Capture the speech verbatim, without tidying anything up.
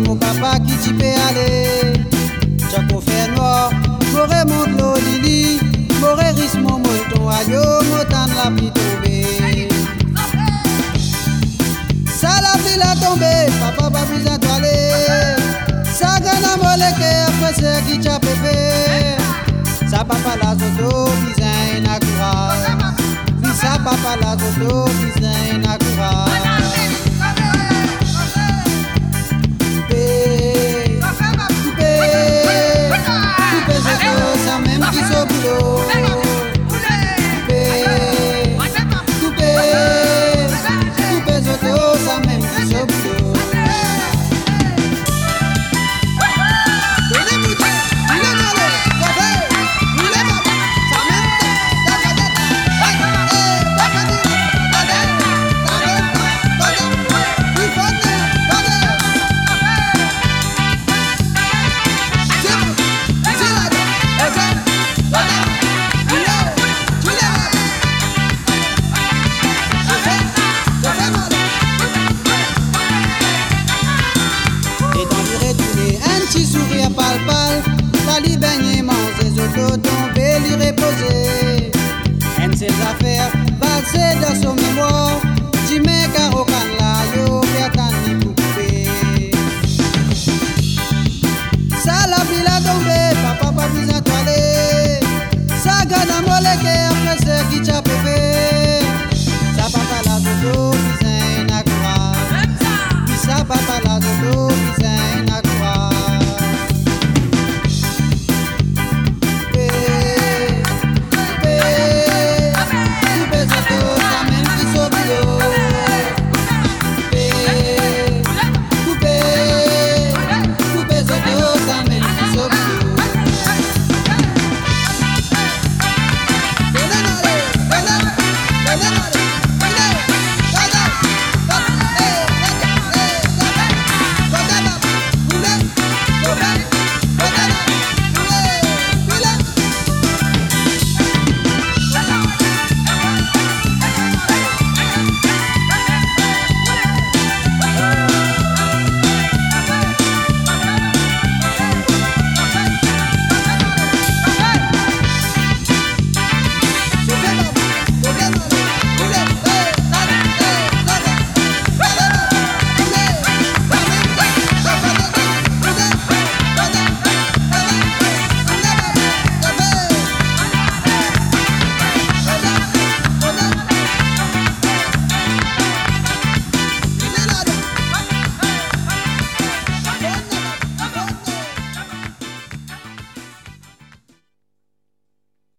mon papa qui t'y peut aller. Chaque fait noir, m'aurait monte l'eau lili, m'aurait risque mon molton ayo, m'autant la pluie tombée. Ça la pluie la tombée, papa pas plus étoilé. Ça gagne à moleke, après c'est qui t'a pépé. Ça papa la zoto, design à courage. Ça papa la zoto, design à courage. Sourire pal pal, la li baigné manger zoto tomber li reposer. En ses affaires, valser dans son mémoire, j'y mets caro can